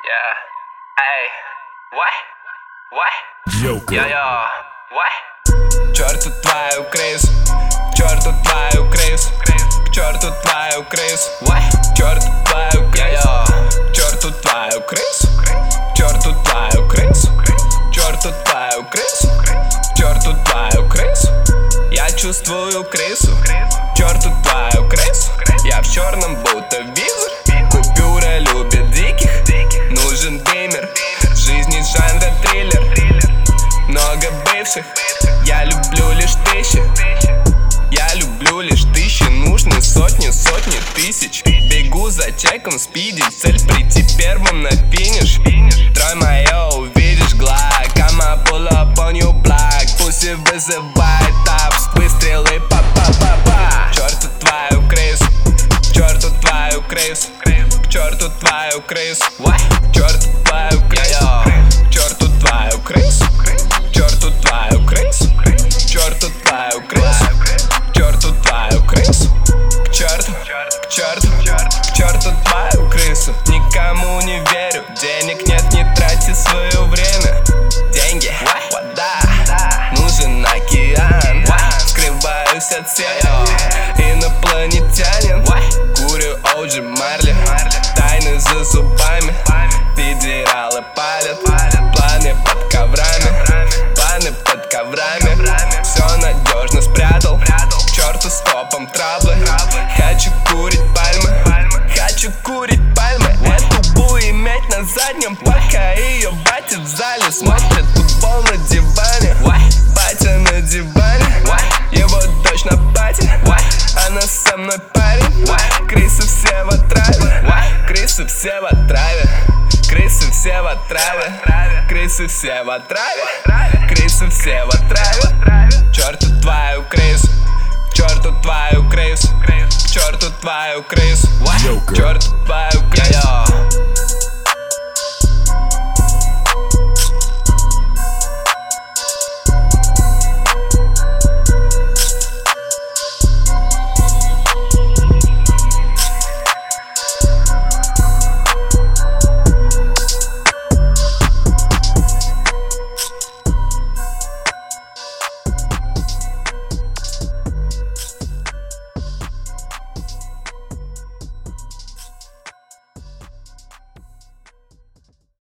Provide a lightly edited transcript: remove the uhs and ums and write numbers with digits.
Yeah. Эй, what? Я, what? К черту твою крысу, к черту твою крысу, к черту твою крысу, к черту твою крысу, к черту твою крысу, к черту твою крысу, к черту твою крысу, к черту твою крысу. Я чувствую крысу, к черту твою крысу. Я в черном будто визор, купюра любит диких. Нужен геймер, в жизни жанра триллер. Много бывших, я люблю лишь тысячи. Я люблю лишь тысячи, нужны сотни тысяч. Бегу за чеком, спиди, цель прийти первым на финиш. Трой моё, увидишь глак, I'ma pull up on your block. Пусть вызывает тапс, выстрелы па-па-па-па. К черту твою крысу, к черту твою крысу, к черту твою крысу, к черту твою крысу, к черту твою крысу, к черту твою крысу, к черту твою крысу, к черту твою крысу, к черту, к черту, к черту твою крысу. Никому не верю, денег нет, не трати свое время. Деньги, вода, нужен океан. Скрываюсь от всех, инопланетянин. Курю OG Марли, тайны за зубами. Федералы палят, планы под коврами, планы под коврами. Все надежно спрятал, к черту с топом траблы. Хочу курить пальмы, хочу курить пальмы. Эту бу иметь на заднем, пока ее батя в зале смотрит футбол на диване. Батя на диване, его дочь на пати. Она со мной парень, крысы все в отраве. Крысы все в отраве, крысы все в отраве, крысы все в отраве, крысы все в отраве. К черту твою крысу, к черту твою крысу, к черту твою крысу, к черту твою крысу.